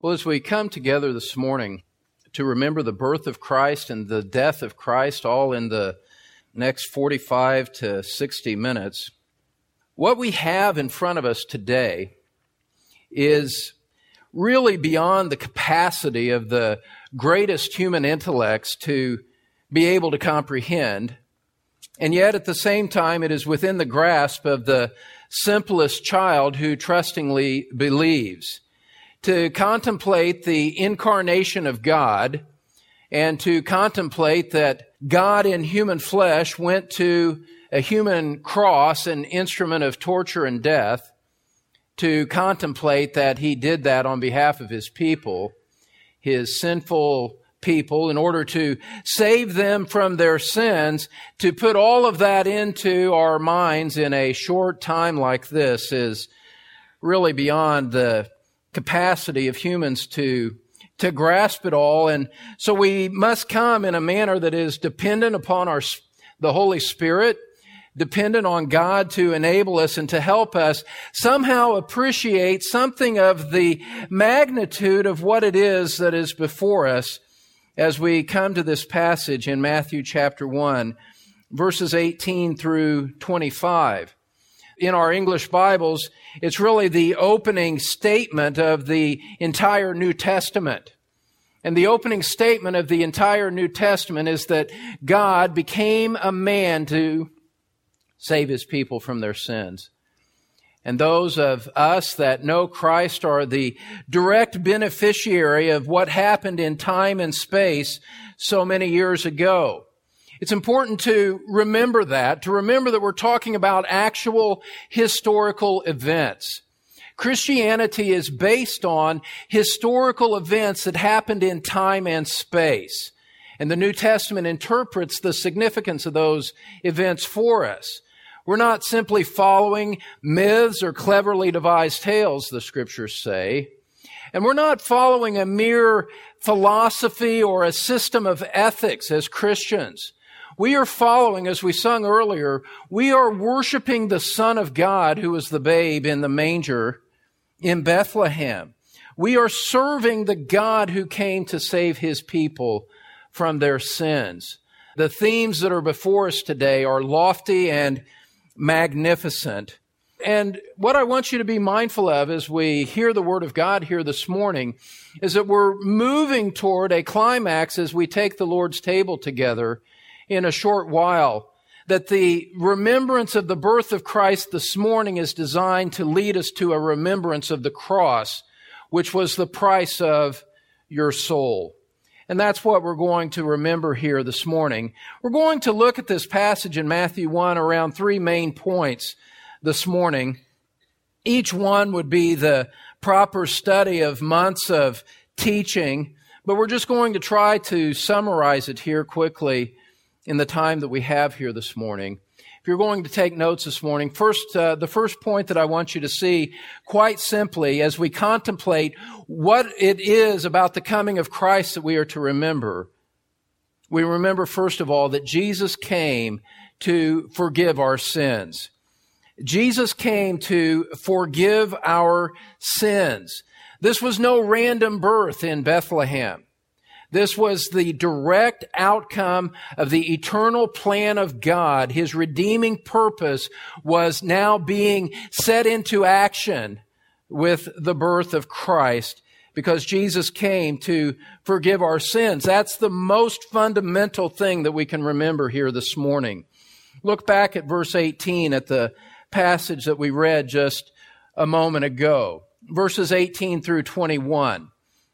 Well, as we come together this morning to remember the birth of Christ and the death of Christ, all in the next 45 to 60 minutes, what we have in front of us today is really beyond the capacity of the greatest human intellects to be able to comprehend. And yet, at the same time, it is within the grasp of the simplest child who trustingly believes. To contemplate the incarnation of God and to contemplate that God in human flesh went to a human cross, an instrument of torture and death, to contemplate that He did that on behalf of His people, His sinful people, in order to save them from their sins. To put all of that into our minds in a short time like this is really beyond the capacity of humans to grasp it all. And so we must come in a manner that is dependent upon the Holy Spirit, dependent on God to enable us and to help us somehow appreciate something of the magnitude of what it is that is before us as we come to this passage in Matthew chapter 1, verses 18 through 25. In our English Bibles, it's really the opening statement of the entire New Testament. And the opening statement of the entire New Testament is that God became a man to save His people from their sins. And those of us that know Christ are the direct beneficiary of what happened in time and space so many years ago. It's important to remember that we're talking about actual historical events. Christianity is based on historical events that happened in time and space. And the New Testament interprets the significance of those events for us. We're not simply following myths or cleverly devised tales, the Scriptures say. And we're not following a mere philosophy or a system of ethics as Christians. We are following, as we sung earlier, we are worshiping the Son of God who was the babe in the manger in Bethlehem. We are serving the God who came to save His people from their sins. The themes that are before us today are lofty and magnificent. And what I want you to be mindful of as we hear the Word of God here this morning is that we're moving toward a climax as we take the Lord's table together in a short while. That the remembrance of the birth of Christ this morning is designed to lead us to a remembrance of the cross, which was the price of your soul. And that's what we're going to remember here this morning. We're going to look at this passage in Matthew 1 around three main points this morning. Each one would be the proper study of months of teaching, but we're just going to try to summarize it here quickly in the time that we have here this morning. If you're going to take notes this morning, the first point that I want you to see quite simply as we contemplate what it is about the coming of Christ that we are to remember. We remember, first of all, that Jesus came to forgive our sins. Jesus came to forgive our sins. This was no random birth in Bethlehem. This was the direct outcome of the eternal plan of God. His redeeming purpose was now being set into action with the birth of Christ because Jesus came to forgive our sins. That's the most fundamental thing that we can remember here this morning. Look back at verse 18 at the passage that we read just a moment ago. Verses 18 through 21.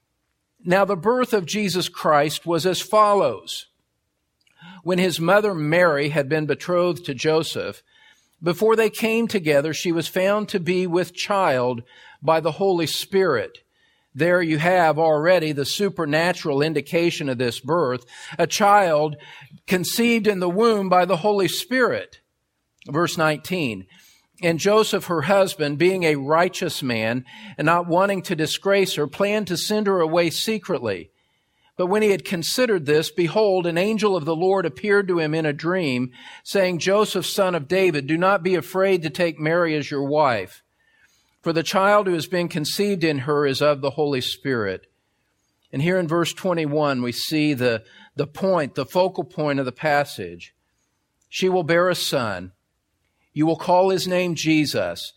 Now the birth of Jesus Christ was as follows. When His mother Mary had been betrothed to Joseph, before they came together, she was found to be with child by the Holy Spirit. There you have already the supernatural indication of this birth, a child conceived in the womb by the Holy Spirit. Verse 19. And Joseph, her husband, being a righteous man and not wanting to disgrace her, planned to send her away secretly. But when he had considered this, behold, an angel of the Lord appeared to him in a dream, saying, Joseph, son of David, do not be afraid to take Mary as your wife. For the child who has been conceived in her is of the Holy Spirit. And here in verse 21, we see the focal point of the passage. She will bear a son. You will call his name Jesus,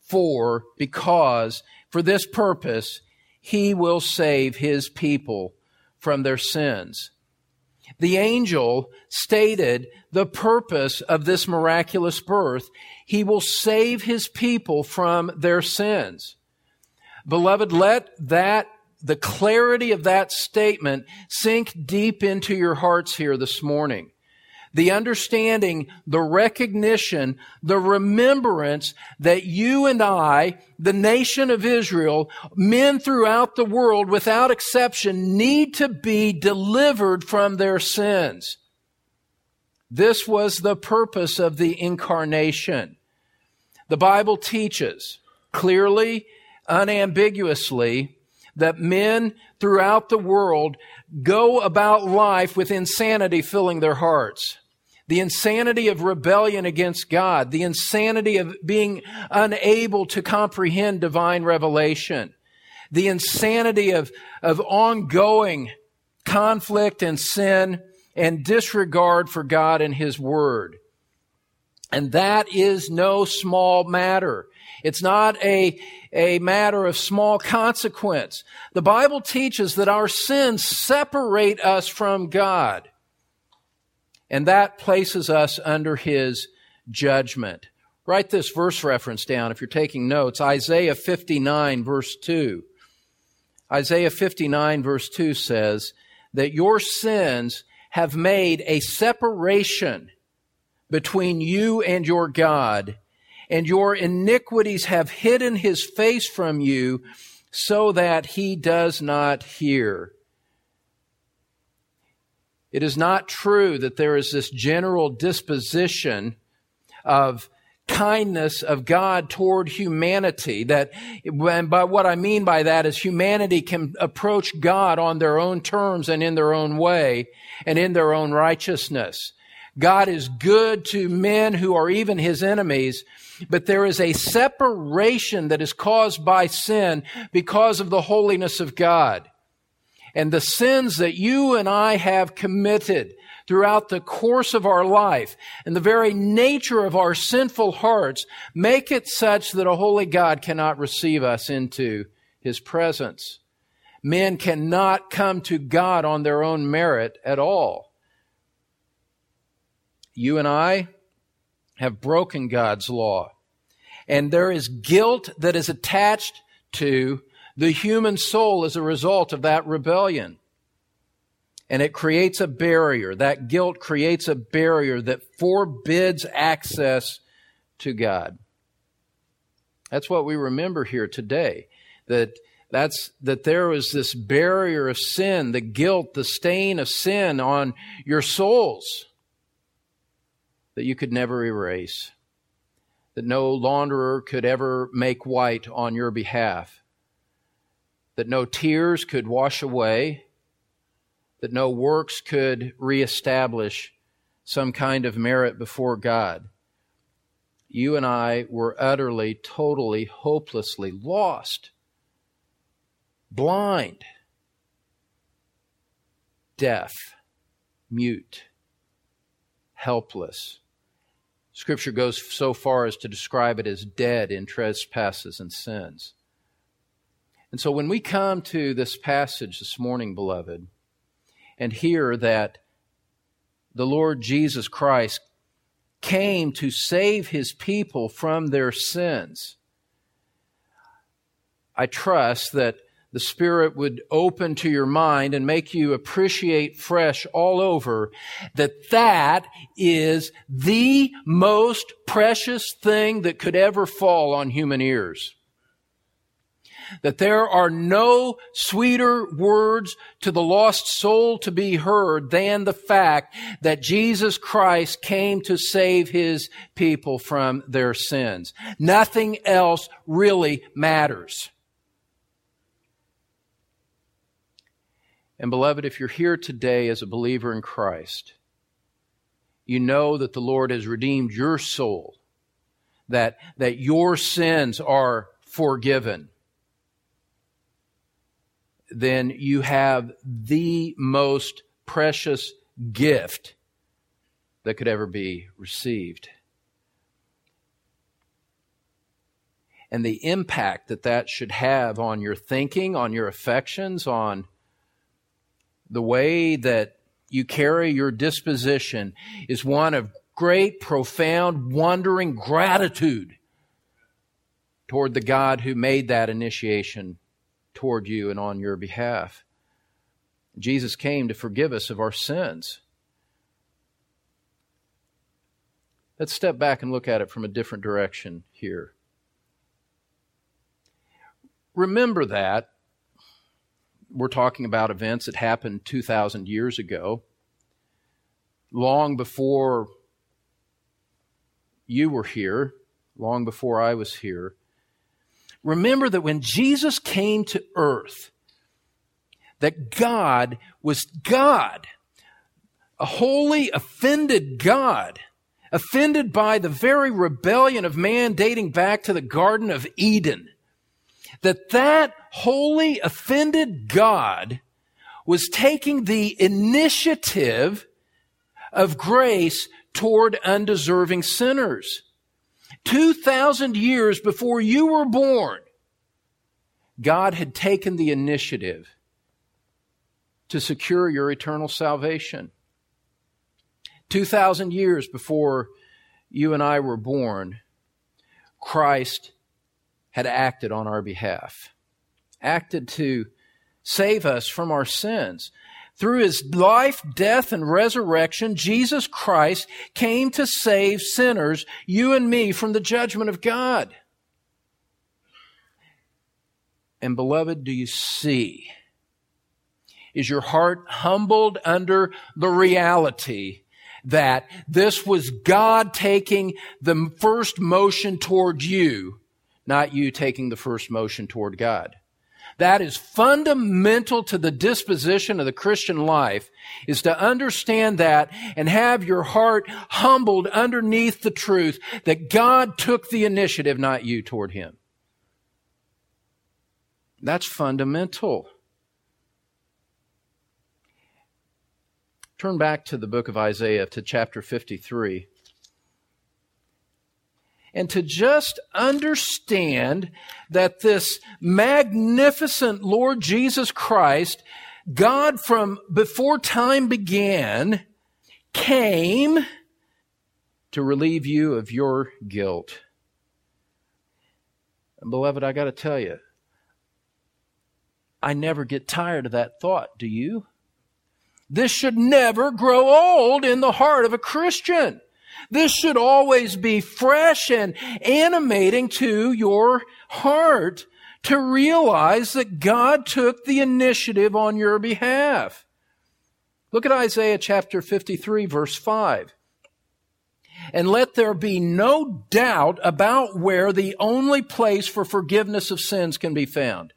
because for this purpose he will save his people from their sins. The angel stated the purpose of this miraculous birth. He will save his people from their sins. Beloved, let the clarity of that statement sink deep into your hearts here this morning. The understanding, the recognition, the remembrance that you and I, the nation of Israel, men throughout the world without exception, need to be delivered from their sins. This was the purpose of the incarnation. The Bible teaches clearly, unambiguously, that men throughout the world go about life with insanity filling their hearts. The insanity of rebellion against God. The insanity of being unable to comprehend divine revelation. The insanity of ongoing conflict and sin and disregard for God and His Word. And that is no small matter. It's not a matter of small consequence. The Bible teaches that our sins separate us from God. And that places us under His judgment. Write this verse reference down if you're taking notes. Isaiah 59 verse 2. Isaiah 59 verse 2 says that your sins have made a separation between you and your God, and your iniquities have hidden His face from you so that He does not hear. It is not true that there is this general disposition of kindness of God toward humanity. But what I mean by that is humanity can approach God on their own terms and in their own way and in their own righteousness. God is good to men who are even His enemies, but there is a separation that is caused by sin because of the holiness of God. And the sins that you and I have committed throughout the course of our life and the very nature of our sinful hearts make it such that a holy God cannot receive us into His presence. Men cannot come to God on their own merit at all. You and I have broken God's law, and there is guilt that is attached to the human soul as a result of that rebellion. And it creates a barrier. That guilt creates a barrier that forbids access to God. That's what we remember here today. That there was this barrier of sin, the guilt, the stain of sin on your souls that you could never erase, that no launderer could ever make white on your behalf, that no tears could wash away, that no works could reestablish some kind of merit before God. You and I were utterly, totally, hopelessly lost, blind, deaf, mute, helpless. Scripture goes so far as to describe it as dead in trespasses and sins. And so when we come to this passage this morning, beloved, and hear that the Lord Jesus Christ came to save His people from their sins, I trust that the Spirit would open to your mind and make you appreciate fresh all over that is the most precious thing that could ever fall on human ears. That there are no sweeter words to the lost soul to be heard than the fact that Jesus Christ came to save His people from their sins. Nothing else really matters. And beloved, if you're here today as a believer in Christ, you know that the Lord has redeemed your soul, that your sins are forgiven, then you have the most precious gift that could ever be received. And the impact that that should have on your thinking, on your affections, on the way that you carry your disposition is one of great, profound, wondering gratitude toward the God who made that initiation toward you and on your behalf. Jesus came to forgive us of our sins. Let's step back and look at it from a different direction here. Remember that we're talking about events that happened 2,000 years ago, long before you were here, long before I was here. Remember that when Jesus came to earth, that God was God, a holy, offended God, offended by the very rebellion of man dating back to the Garden of Eden. That holy, offended God was taking the initiative of grace toward undeserving sinners. 2,000 years before you were born, God had taken the initiative to secure your eternal salvation. 2,000 years before you and I were born, Christ had acted on our behalf, acted to save us from our sins. Through His life, death, and resurrection, Jesus Christ came to save sinners, you and me, from the judgment of God. And beloved, do you see? Is your heart humbled under the reality that this was God taking the first motion toward you, not you taking the first motion toward God? That is fundamental to the disposition of the Christian life, is to understand that and have your heart humbled underneath the truth that God took the initiative, not you, toward Him. That's fundamental. Turn back to the book of Isaiah, to chapter 53. And to just understand that this magnificent Lord Jesus Christ, God from before time began, came to relieve you of your guilt. And beloved, I got to tell you, I never get tired of that thought. Do you? This should never grow old in the heart of a Christian. This should always be fresh and animating to your heart to realize that God took the initiative on your behalf. Look at Isaiah chapter 53, verse 5. And let there be no doubt about where the only place for forgiveness of sins can be found.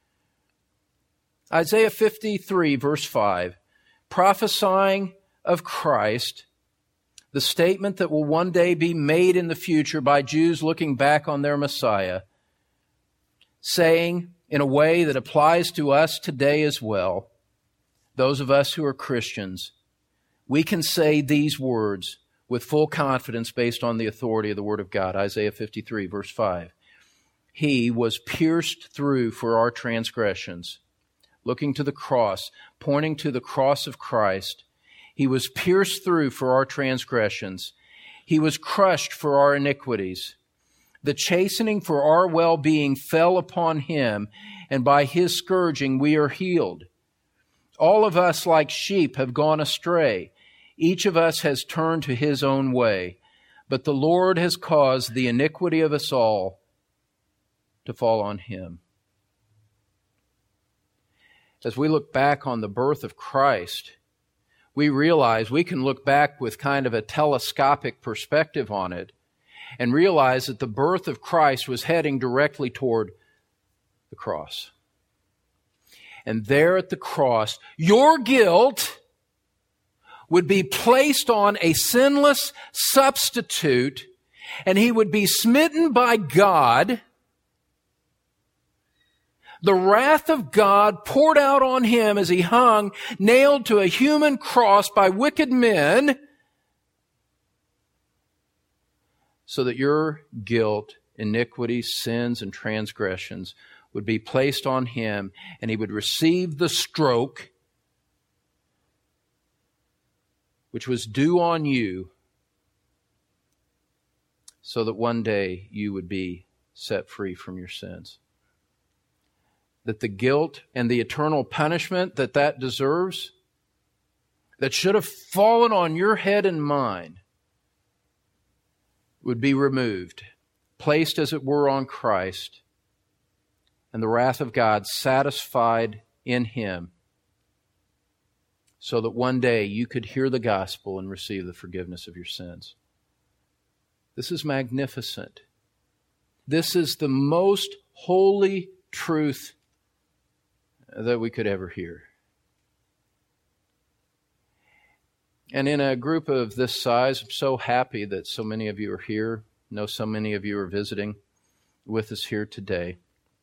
Isaiah 53, verse 5, prophesying of Christ, the statement that will one day be made in the future by Jews looking back on their Messiah, saying in a way that applies to us today as well, those of us who are Christians, we can say these words with full confidence based on the authority of the Word of God. Isaiah 53, verse 5. He was pierced through for our transgressions, looking to the cross, pointing to the cross of Christ. He was pierced through for our transgressions. He was crushed for our iniquities. The chastening for our well-being fell upon Him, and by His scourging we are healed. All of us like sheep have gone astray. Each of us has turned to his own way. But the Lord has caused the iniquity of us all to fall on Him. As we look back on the birth of Christ, we realize we can look back with kind of a telescopic perspective on it and realize that the birth of Christ was heading directly toward the cross. And there at the cross, your guilt would be placed on a sinless substitute, and He would be smitten by God the wrath of God poured out on him as he hung, nailed to a human cross by wicked men, so that your guilt, iniquities, sins, and transgressions would be placed on him, and he would receive the stroke which was due on you, so that one day you would be set free from your sins. That the guilt and the eternal punishment that deserves, that should have fallen on your head and mine, would be removed, placed as it were on Christ, and the wrath of God satisfied in him, so that one day you could hear the gospel and receive the forgiveness of your sins. This is magnificent. This is the most holy truth that we could ever hear. And in a group of this size, I'm so happy that so many of you are here. I know so many of you are visiting with us here today.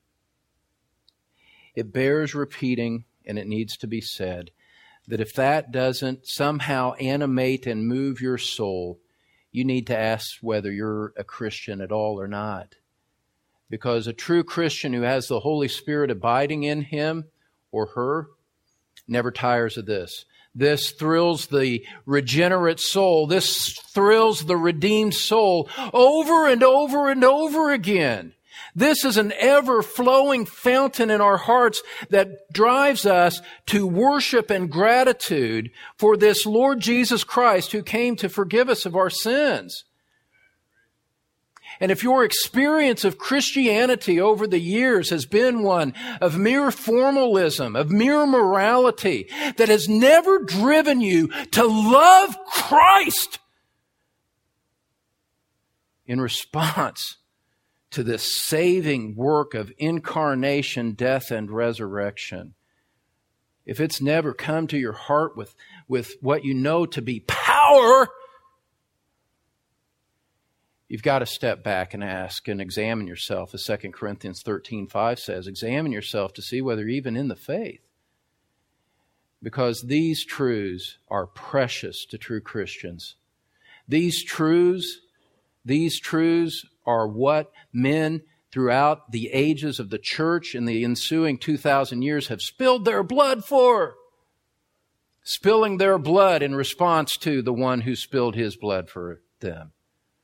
It bears repeating, and it needs to be said, that if that doesn't somehow animate and move your soul, you need to ask whether you're a Christian at all or not. Because a true Christian who has the Holy Spirit abiding in him or her never tires of this. This thrills the regenerate soul. This thrills the redeemed soul over and over and over again. This is an ever-flowing fountain in our hearts that drives us to worship and gratitude for this Lord Jesus Christ who came to forgive us of our sins. And if your experience of Christianity over the years has been one of mere formalism, of mere morality, that has never driven you to love Christ in response to this saving work of incarnation, death, and resurrection, if it's never come to your heart with what you know to be power, you've got to step back and ask and examine yourself, as 2 Corinthians 13:5 says. Examine yourself to see whether you're even in the faith. Because these truths are precious to true Christians. These truths are what men throughout the ages of the church in the ensuing 2,000 years have spilled their blood for. Spilling their blood in response to the one who spilled his blood for them.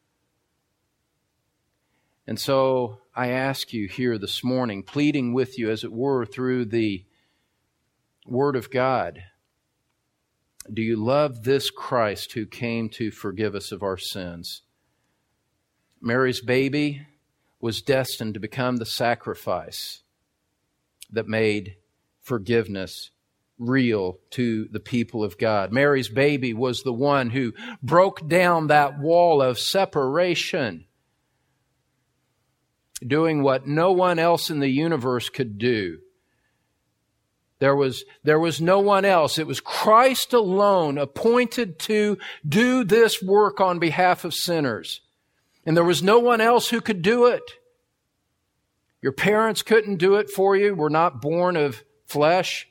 And so I ask you here this morning, pleading with you as it were through the Word of God, do you love this Christ who came to forgive us of our sins? Mary's baby was destined to become the sacrifice that made forgiveness real to the people of God. Mary's baby was the one who broke down that wall of separation, doing what no one else in the universe could do. There was no one else. It was Christ alone appointed to do this work on behalf of sinners. And there was no one else who could do it. Your parents couldn't do it for you. We're not born of flesh.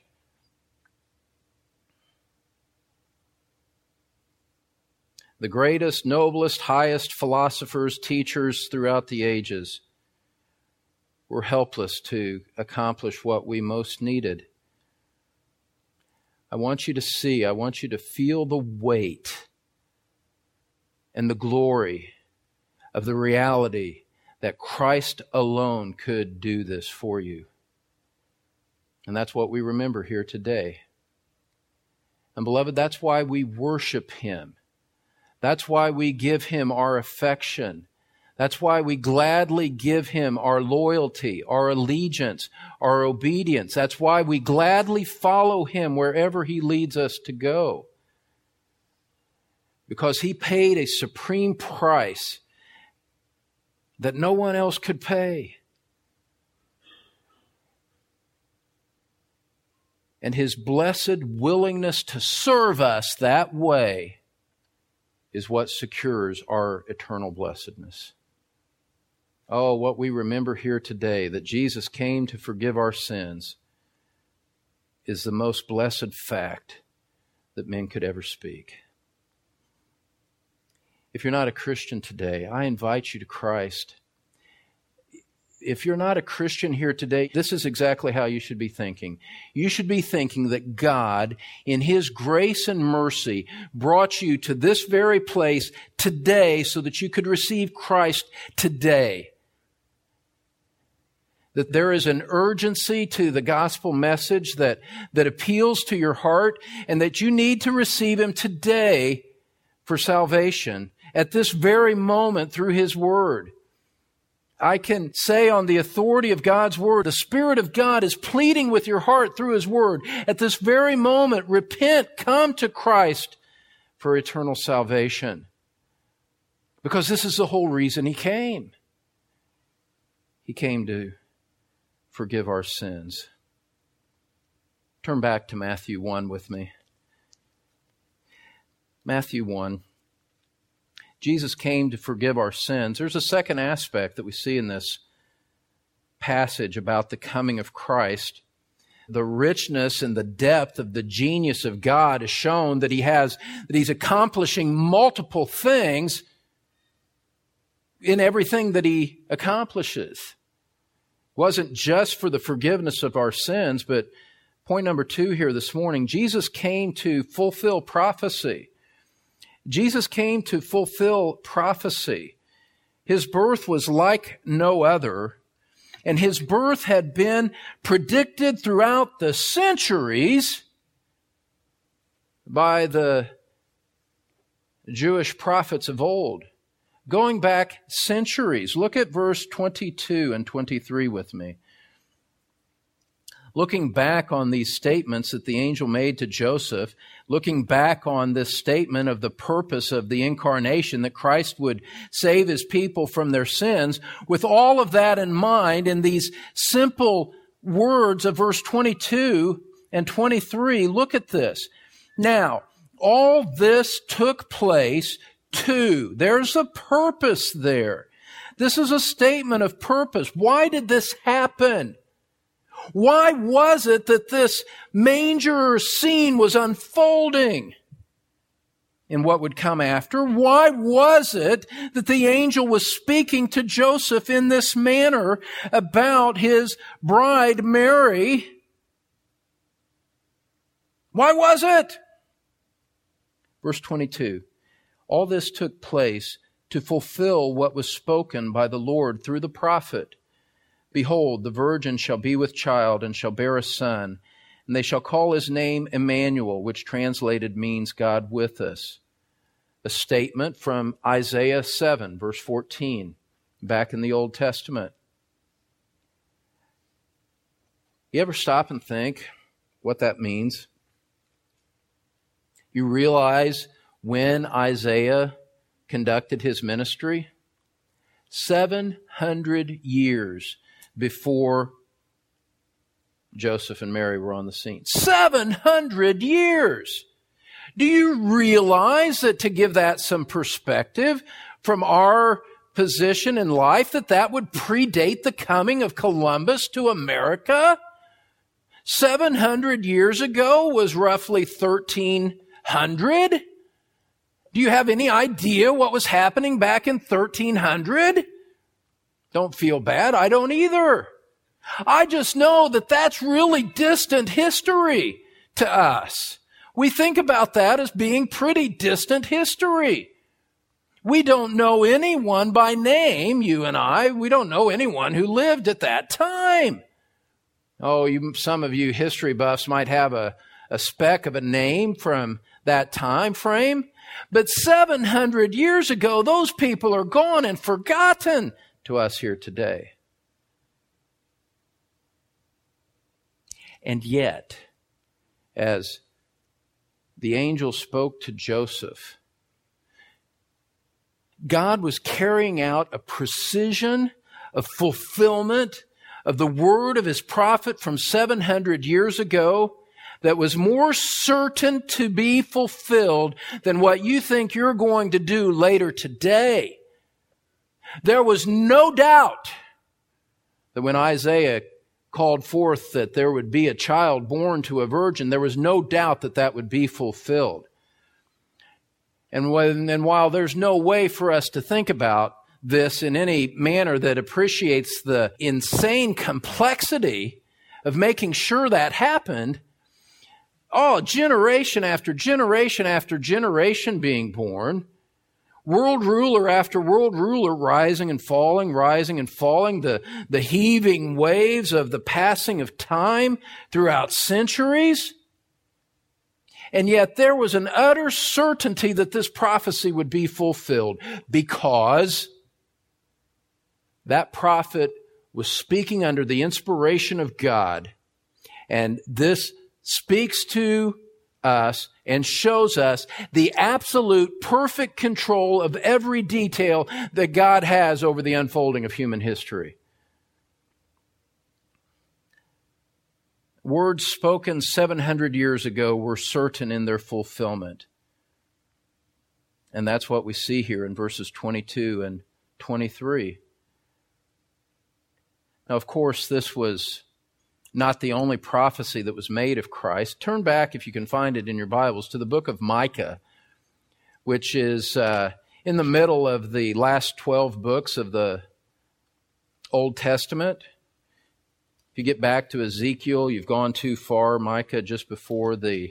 The greatest, noblest, highest philosophers, teachers throughout the ages were helpless to accomplish what we most needed. I want you to see, I want you to feel the weight and the glory of the reality that Christ alone could do this for you. And that's what we remember here today. And beloved, that's why we worship Him. That's why we give Him our affection. That's why we gladly give Him our loyalty, our allegiance, our obedience. That's why we gladly follow Him wherever He leads us to go. Because He paid a supreme price that no one else could pay. And His blessed willingness to serve us that way is what secures our eternal blessedness. Oh, what we remember here today, that Jesus came to forgive our sins, is the most blessed fact that men could ever speak. If you're not a Christian today, I invite you to Christ. If you're not a Christian here today, this is exactly how you should be thinking. You should be thinking that God, in His grace and mercy, brought you to this very place today so that you could receive Christ today. That there is an urgency to the gospel message that appeals to your heart, and that you need to receive Him today for salvation at this very moment through His Word. I can say on the authority of God's Word, the Spirit of God is pleading with your heart through His Word. At this very moment, repent, come to Christ for eternal salvation. Because this is the whole reason He came. He came to forgive our sins. Turn back to Matthew 1 with me. Matthew 1. Jesus came to forgive our sins. There's a second aspect that we see in this passage about the coming of Christ. The richness and the depth of the genius of God is shown that He's accomplishing multiple things in everything that He accomplishes. It wasn't just for the forgiveness of our sins, but point number 2 here this morning, Jesus came to fulfill prophecy. Jesus came to fulfill prophecy. His birth was like no other, and His birth had been predicted throughout the centuries by the Jewish prophets of old, going back centuries. Look at verse 22 and 23 with me. Looking back on these statements that the angel made to Joseph, looking back on this statement of the purpose of the incarnation, that Christ would save His people from their sins, with all of that in mind, in these simple words of verse 22 and 23, look at this. Now, all this took place to, there's a purpose there. This is a statement of purpose. Why did this happen? Why was it that this manger scene was unfolding in what would come after? Why was it that the angel was speaking to Joseph in this manner about his bride Mary? Why was it? Verse 22, all this took place to fulfill what was spoken by the Lord through the prophet. Behold, the virgin shall be with child and shall bear a son, and they shall call His name Emmanuel, which translated means God with us. A statement from Isaiah 7, verse 14, back in the Old Testament. You ever stop and think what that means? You realize when Isaiah conducted his ministry? 700 years before Joseph and Mary were on the scene. 700 years! Do you realize that, to give that some perspective from our position in life, that would predate the coming of Columbus to America? 700 years ago was roughly 1300. Do you have any idea what was happening back in 1300? Don't feel bad. I don't either. I just know that that's really distant history to us. We think about that as being pretty distant history. We don't know anyone by name, you and I. We don't know anyone who lived at that time. Oh, some of you history buffs might have a speck of a name from that time frame. But 700 years ago, those people are gone and forgotten to us here today. And yet, as the angel spoke to Joseph, God was carrying out a precision of fulfillment of the word of His prophet from 700 years ago that was more certain to be fulfilled than what you think you're going to do later today. There was no doubt that when Isaiah called forth that there would be a child born to a virgin, there was no doubt that that would be fulfilled. And while there's no way for us to think about this in any manner that appreciates the insane complexity of making sure that happened, generation after generation after generation being born, world ruler after world ruler rising and falling, the heaving waves of the passing of time throughout centuries. And yet there was an utter certainty that this prophecy would be fulfilled because that prophet was speaking under the inspiration of God. And this speaks to us and shows us the absolute perfect control of every detail that God has over the unfolding of human history. Words spoken 700 years ago were certain in their fulfillment. And that's what we see here in verses 22 and 23. Now, of course, this was not the only prophecy that was made of Christ. Turn back, if you can find it in your Bibles, to the book of Micah, which is in the middle of the last 12 books of the Old Testament. If you get back to Ezekiel, you've gone too far. Micah just before the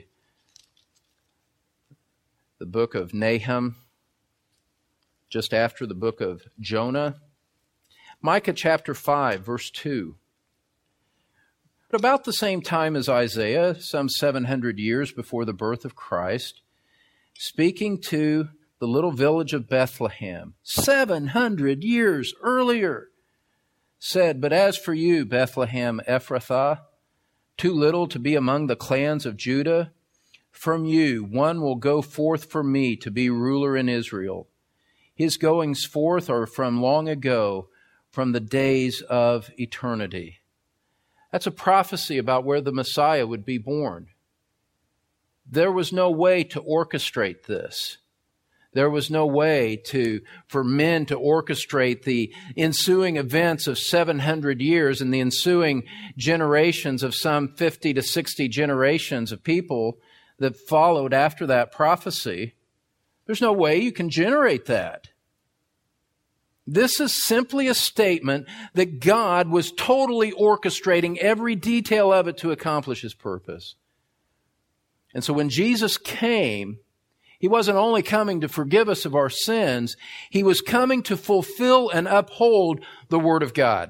book of Nahum, just after the book of Jonah. Micah chapter 5, verse 2. At about the same time as Isaiah, some 700 years before the birth of Christ, speaking to the little village of Bethlehem, 700 years earlier, said, "But as for you, Bethlehem Ephrathah, too little to be among the clans of Judah, from you one will go forth for me to be ruler in Israel. His goings forth are from long ago, from the days of eternity." That's a prophecy about where the Messiah would be born. There was no way to orchestrate this. There was no way for men to orchestrate the ensuing events of 700 years and the ensuing generations of some 50 to 60 generations of people that followed after that prophecy. There's no way you can generate that. This is simply a statement that God was totally orchestrating every detail of it to accomplish His purpose. And so when Jesus came, He wasn't only coming to forgive us of our sins, He was coming to fulfill and uphold the Word of God.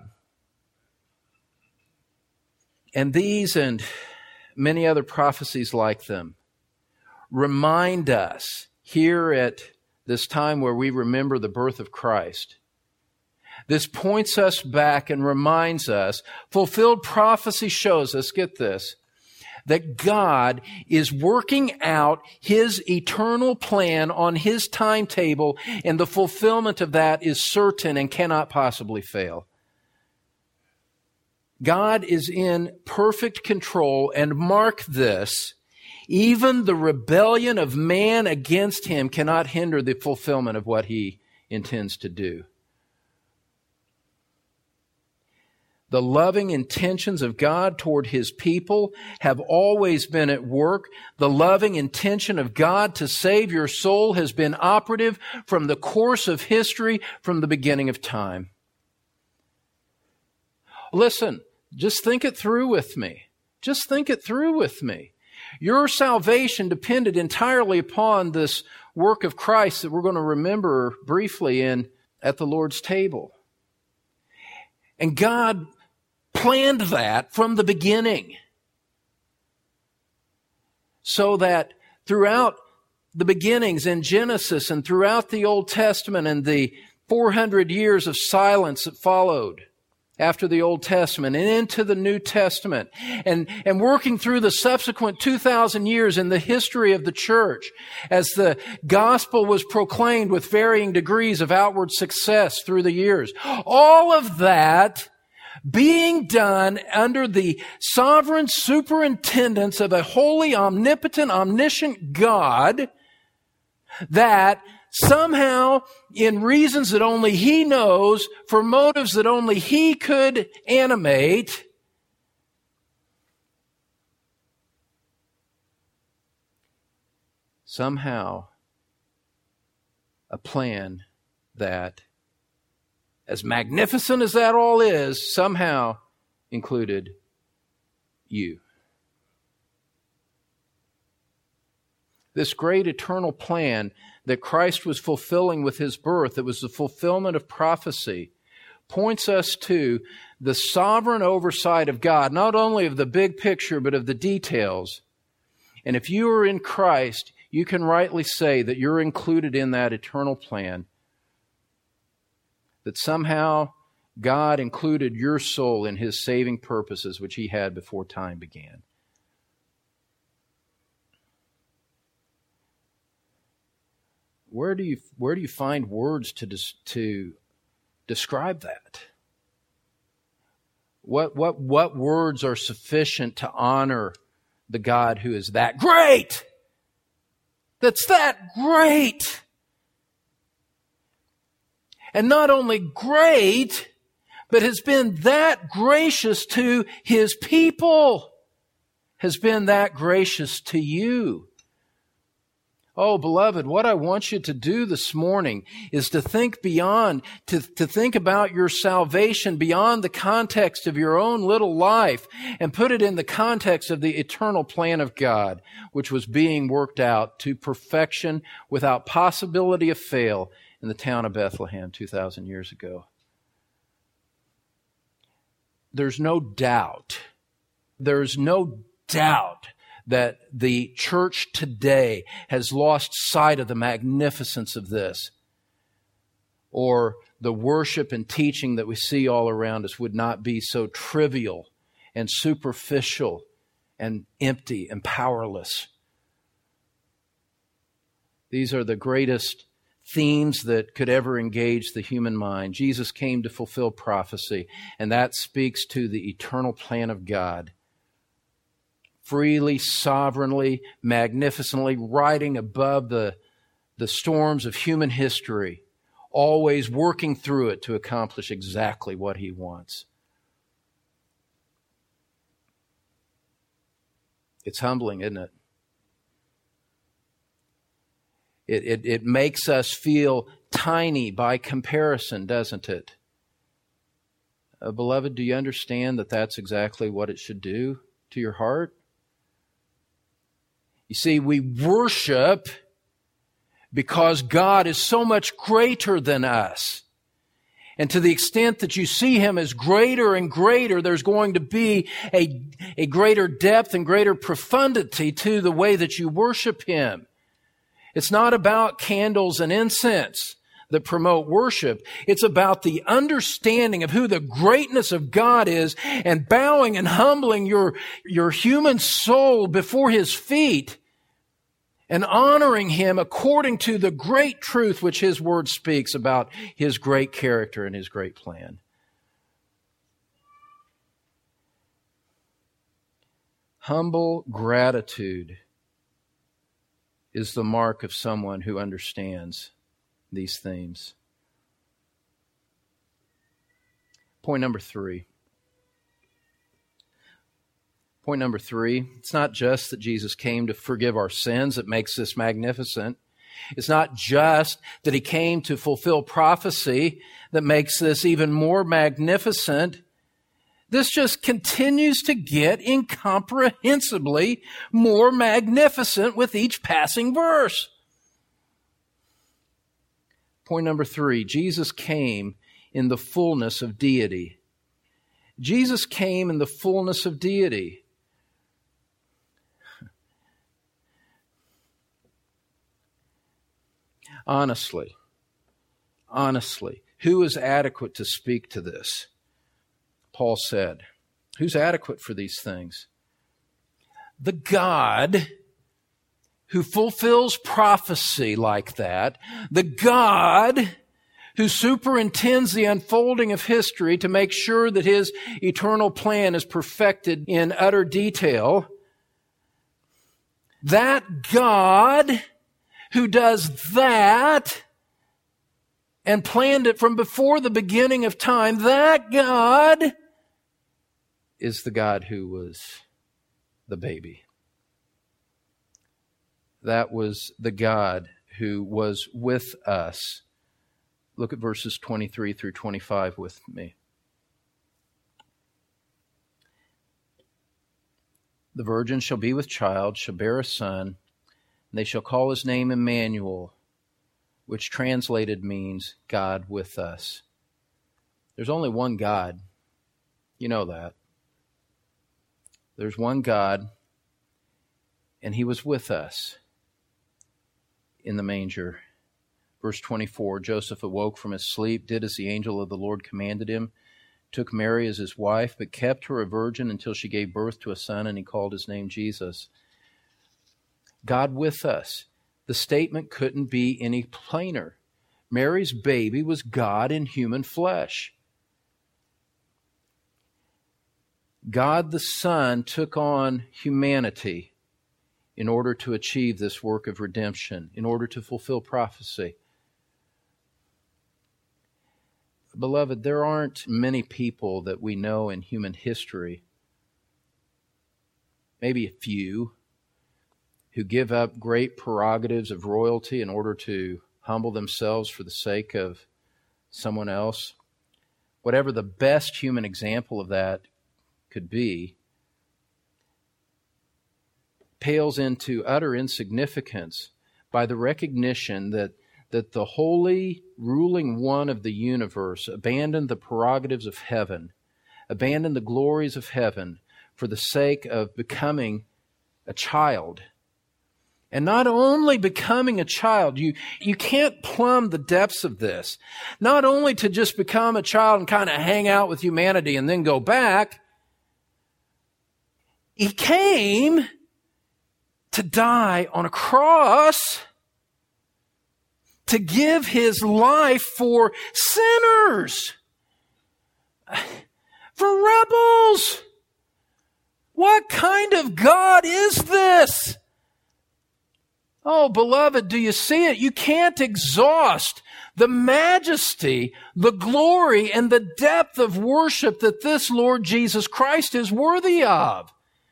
And these and many other prophecies like them remind us here at this time where we remember the birth of Christ. This points us back and reminds us, fulfilled prophecy shows us, get this, that God is working out His eternal plan on His timetable, and the fulfillment of that is certain and cannot possibly fail. God is in perfect control, and mark this, even the rebellion of man against Him cannot hinder the fulfillment of what He intends to do. The loving intentions of God toward His people have always been at work. The loving intention of God to save your soul has been operative from the course of history, from the beginning of time. Listen, just think it through with me. Just think it through with me. Your salvation depended entirely upon this work of Christ that we're going to remember briefly at the Lord's table. And God planned that from the beginning, so that throughout the beginnings in Genesis and throughout the Old Testament and the 400 years of silence that followed after the Old Testament and into the New Testament and working through the subsequent 2,000 years in the history of the church as the gospel was proclaimed with varying degrees of outward success through the years. All of that being done under the sovereign superintendence of a holy, omnipotent, omniscient God that somehow, in reasons that only He knows, for motives that only He could animate, somehow a plan that, as magnificent as that all is, somehow included you. This great eternal plan that Christ was fulfilling with His birth, it was the fulfillment of prophecy, points us to the sovereign oversight of God, not only of the big picture, but of the details. And if you are in Christ, you can rightly say that you're included in that eternal plan, that somehow God included your soul in His saving purposes, which He had before time began. Where do you find words to describe that? What words are sufficient to honor the God who is that great? That's that great. And not only great, but has been that gracious to His people, has been that gracious to you. Oh, beloved, what I want you to do this morning is to think beyond, to think about your salvation beyond the context of your own little life and put it in the context of the eternal plan of God, which was being worked out to perfection without possibility of fail in the town of Bethlehem 2,000 years ago. There's no doubt that the church today has lost sight of the magnificence of this, or the worship and teaching that we see all around us would not be so trivial and superficial and empty and powerless. These are the greatest themes that could ever engage the human mind. Jesus came to fulfill prophecy, and that speaks to the eternal plan of God. Freely, sovereignly, magnificently, riding above the storms of human history, always working through it to accomplish exactly what He wants. It's humbling, isn't it? It makes us feel tiny by comparison, doesn't it? Beloved, do you understand that that's exactly what it should do to your heart? You see, we worship because God is so much greater than us. And to the extent that you see Him as greater and greater, there's going to be a greater depth and greater profundity to the way that you worship Him. It's not about candles and incense that promote worship. It's about the understanding of who the greatness of God is and bowing and humbling your human soul before His feet and honoring Him according to the great truth which His Word speaks about His great character and His great plan. Humble gratitude is the mark of someone who understands these themes. Point number three. It's not just that Jesus came to forgive our sins that makes this magnificent. It's not just that He came to fulfill prophecy that makes this even more magnificent. This just continues to get incomprehensibly more magnificent with each passing verse. Point number 3, Jesus came in the fullness of deity. Jesus came in the fullness of deity. Honestly, who is adequate to speak to this? Paul said, who's adequate for these things? The God who fulfills prophecy like that, the God who superintends the unfolding of history to make sure that His eternal plan is perfected in utter detail, that God who does that and planned it from before the beginning of time, that God is the God who was the baby. That was the God who was with us. Look at verses 23 through 25 with me. The virgin shall be with child, shall bear a son, and they shall call his name Emmanuel, which translated means God with us. There's only one God. You know that. There's one God, and he was with us in the manger. Verse 24, Joseph awoke from his sleep, did as the angel of the Lord commanded him, took Mary as his wife, but kept her a virgin until she gave birth to a son, and he called his name Jesus. God with us. The statement couldn't be any plainer. Mary's baby was God in human flesh. God the Son took on humanity in order to achieve this work of redemption, in order to fulfill prophecy. Beloved, there aren't many people that we know in human history, maybe a few, who give up great prerogatives of royalty in order to humble themselves for the sake of someone else. Whatever the best human example of that could be, pales into utter insignificance by the recognition that the holy ruling one of the universe abandoned the prerogatives of heaven, abandoned the glories of heaven for the sake of becoming a child. And not only becoming a child, you can't plumb the depths of this. Not only to just become a child and kind of hang out with humanity and then go back. He came to die on a cross to give his life for sinners, for rebels. What kind of God is this? Oh, beloved, do you see it? You can't exhaust the majesty, the glory, and the depth of worship that this Lord Jesus Christ is worthy of.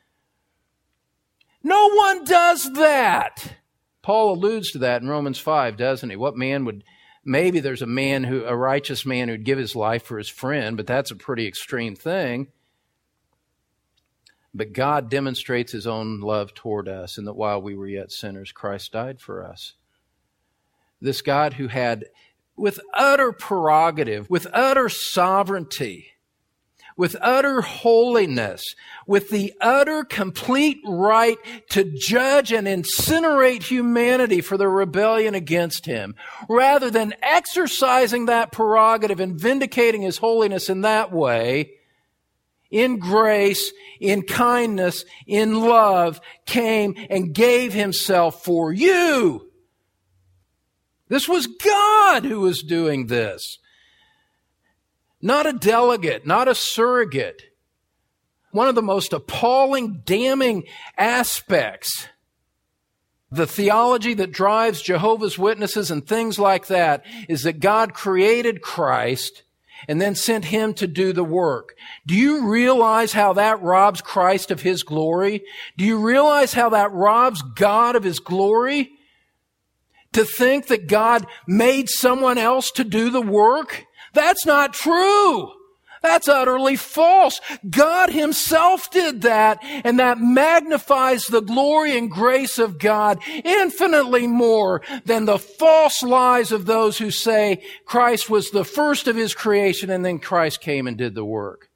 No one does that. Paul alludes to that in Romans 5, doesn't he? What man would, maybe there's a righteous man who'd give his life for his friend, but that's a pretty extreme thing. But God demonstrates his own love toward us, in that while we were yet sinners, Christ died for us. This God who had, with utter prerogative, with utter sovereignty, with utter holiness, with the utter complete right to judge and incinerate humanity for their rebellion against him, rather than exercising that prerogative and vindicating his holiness in that way, in grace, in kindness, in love, came and gave himself for you. This was God who was doing this. Not a delegate, not a surrogate. One of the most appalling, damning aspects, the theology that drives Jehovah's Witnesses and things like that, is that God created Christ and then sent him to do the work. Do you realize how that robs Christ of his glory? Do you realize how that robs God of his glory? To think that God made someone else to do the work? That's not true. That's utterly false. God himself did that, and that magnifies the glory and grace of God infinitely more than the false lies of those who say Christ was the first of his creation and then Christ came and did the work.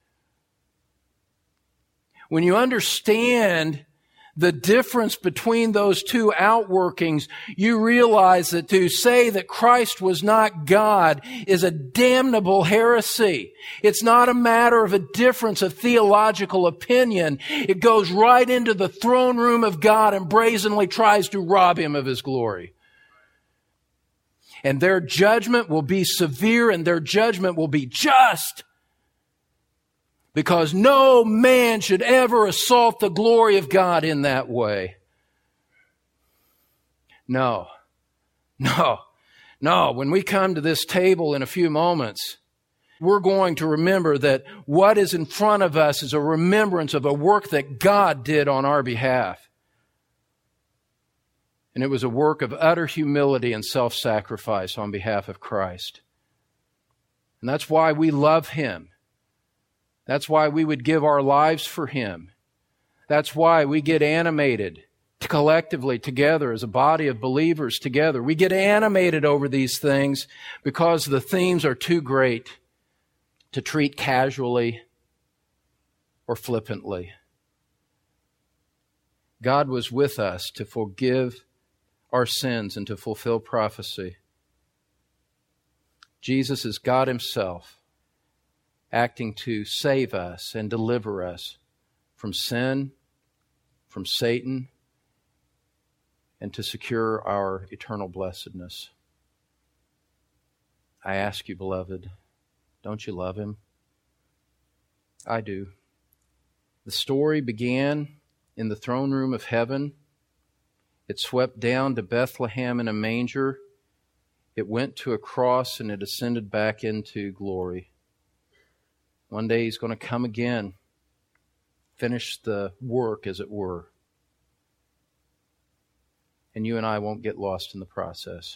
When you understand the difference between those two outworkings, you realize that to say that Christ was not God is a damnable heresy. It's not a matter of a difference of theological opinion. It goes right into the throne room of God and brazenly tries to rob him of his glory. And their judgment will be severe and their judgment will be just. Because no man should ever assault the glory of God in that way. No. No, when we come to this table in a few moments, we're going to remember that what is in front of us is a remembrance of a work that God did on our behalf. And it was a work of utter humility and self-sacrifice on behalf of Christ. And that's why we love Him. That's why we would give our lives for Him. That's why we get animated collectively together as a body of believers together. We get animated over these things because the themes are too great to treat casually or flippantly. God was with us to forgive our sins and to fulfill prophecy. Jesus is God Himself, acting to save us and deliver us from sin, from Satan, and to secure our eternal blessedness. I ask you, beloved, don't you love Him? I do. The story began in the throne room of heaven. It swept down to Bethlehem in a manger. It went to a cross and it ascended back into glory. One day He's going to come again, finish the work, as it were. And you and I won't get lost in the process.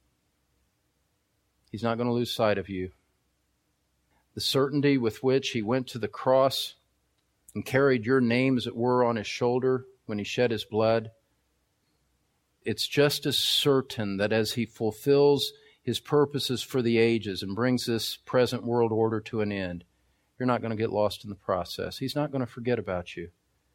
He's not going to lose sight of you. The certainty with which He went to the cross and carried your name, as it were, on His shoulder when He shed His blood, it's just as certain that as He fulfills His purposes for the ages and brings this present world order to an end, you're not going to get lost in the process. He's not going to forget about you.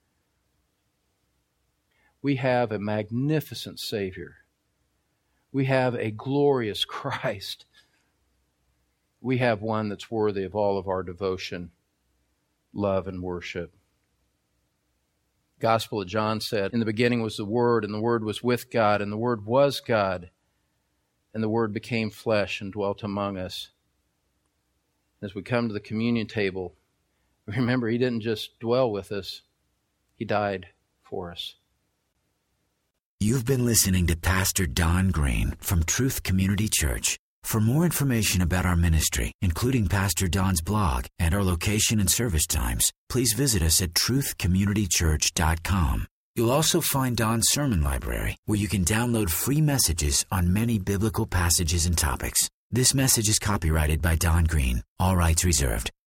We have a magnificent Savior. We have a glorious Christ. We have one that's worthy of all of our devotion, love, and worship. Gospel of John said, "In the beginning was the Word, and the Word was with God, and the Word was God, and the Word became flesh and dwelt among us." As we come to the communion table, remember, He didn't just dwell with us, He died for us. You've been listening to Pastor Don Green from Truth Community Church. For more information about our ministry, including Pastor Don's blog and our location and service times, please visit us at truthcommunitychurch.com. You'll also find Don's sermon library, where you can download free messages on many biblical passages and topics. This message is copyrighted by Don Green. All rights reserved.